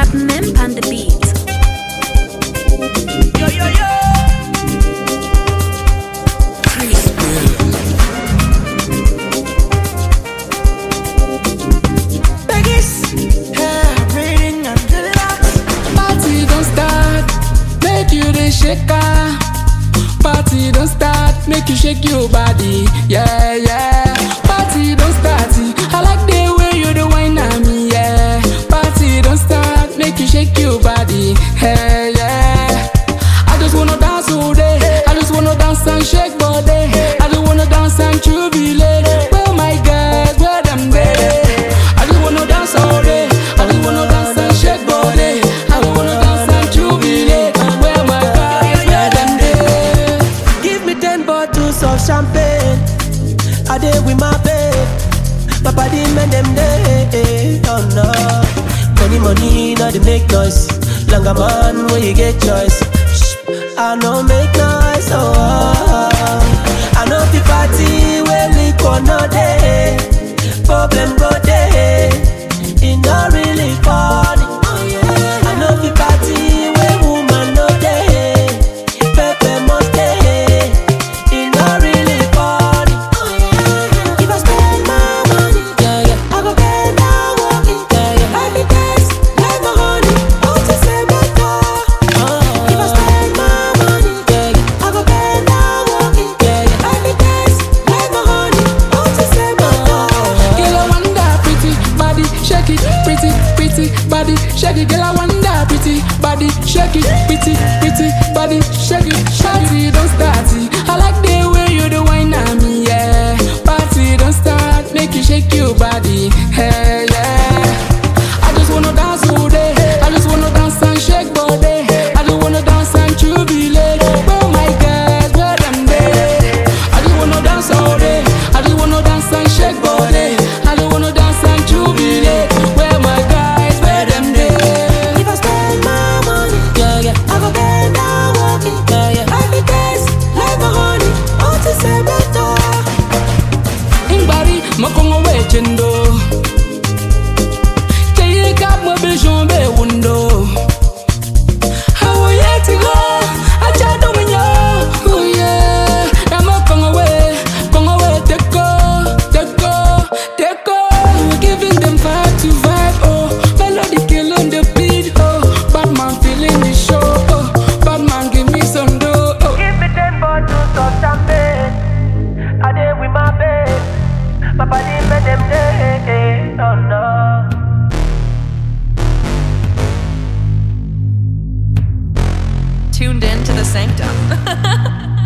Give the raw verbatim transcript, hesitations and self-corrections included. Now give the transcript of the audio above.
Mem on the beat. Yo, yo, yo. Beggies, hair braiding and dreadlocks. Party don't start, make you the shaker. Party don't start, make you shake your body, yeah, yeah. Party don't start, I like the way you do wine on me, yeah. Party don't start, make you shake your body, yeah, yeah. I just wanna dance all day, I just wanna dance and shake body, I just wanna dance and jubilate. Well, my God, where them they? I just wanna dance all day, I just wanna dance and shake body, I just wanna dance and jubilate. Well, my God, where them they? Give me ten bottles of champagne. I did with my babe. My body man them day. Oh no. Money, money, not to make noise. Longer man, where you get choice. Shh, I know make noise. Oh, oh, oh. I know the party where liquor no day. Problem go day. It not really funny. I know the party where woman no day. Pepe must day. It not really funny. If I spend my money, Yeah, yeah. I go get down walking. Every day's like my honey. Oh, to say my car. If I spend my money, I go get down walking. Every day's like my honey. Oh, to say my car. Girl, I wonder, pretty body, shake it, pretty, pretty body, shake it. Girl, I wonder, pretty body, shake it, pretty, pretty body, shake it. Party don't start, I like the way you do wine on me, yeah. Party don't start, make you shake your body, hey, yeah. I just wanna dance all day, I just wanna dance and shake body, I just wanna dance and jubilate. Oh my God, where them they? I just wanna dance all day, I just wanna dance and shake body, I just wanna dance and jubilate. Where my guys, where them they? If I spend my money, Yeah, yeah. I go get down walking. Yeah, yeah. Every day's like my honey. Oh, to say my car. Imbari, makongo wechendo. Keye kap mo bejon be wundo. How we yet to go? I just don't know. Oh yeah, I'm a congo way, congo way. Take go, take go, take go. We're giving them vibe to vibe. Oh, melody killing the beat. Oh, Batman feeling the show. Oh, Batman give me some dough. Oh. Give me ten bottles of champagne. I did with my babe. My body made them day. Oh no. Tuned in to the sanctum.